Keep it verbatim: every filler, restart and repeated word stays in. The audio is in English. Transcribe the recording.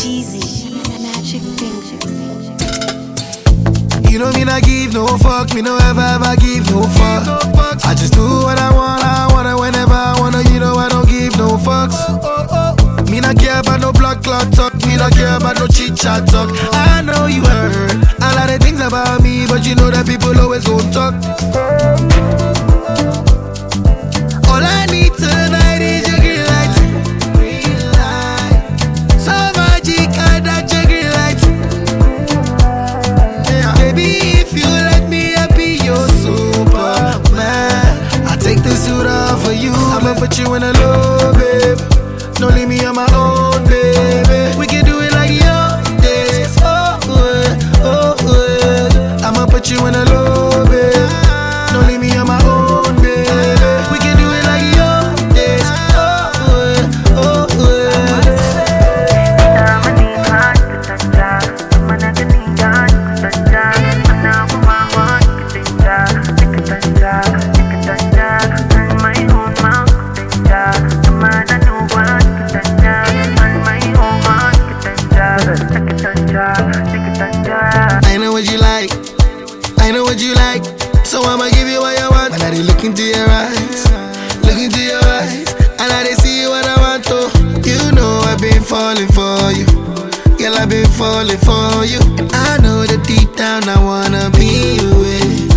Jeezy, Magic Fingers. You know me not give no fuck, me no ever ever give no fuck. I just do what I want, I wanna whenever I wanna. You know I don't give no fucks. Me not care about no blood clot talk, me not care about no chit chat talk. I know you heard a lot of things about me, but you know that people always gon' talk. All I need tonight is your green light. Green light. So magic, I that your green light. Yeah. Baby, if you let me, I'll be your Superman. I take the suit off for you. I'ma put you in a low, babe. Don't leave me on my own, baby. We can do it like young days. Oh, oh, oh. I'ma put you in a low, babe. Don't leave me on my own, baby. We can do it like young days. Oh, oh, oh. I know what you like, I know what you like, so I'ma give you what you want. When I look into your eyes, look into your eyes, and I they see what I want to. You know I've been falling for you, girl, I've been falling for you, and I know that deep down I wanna be you with.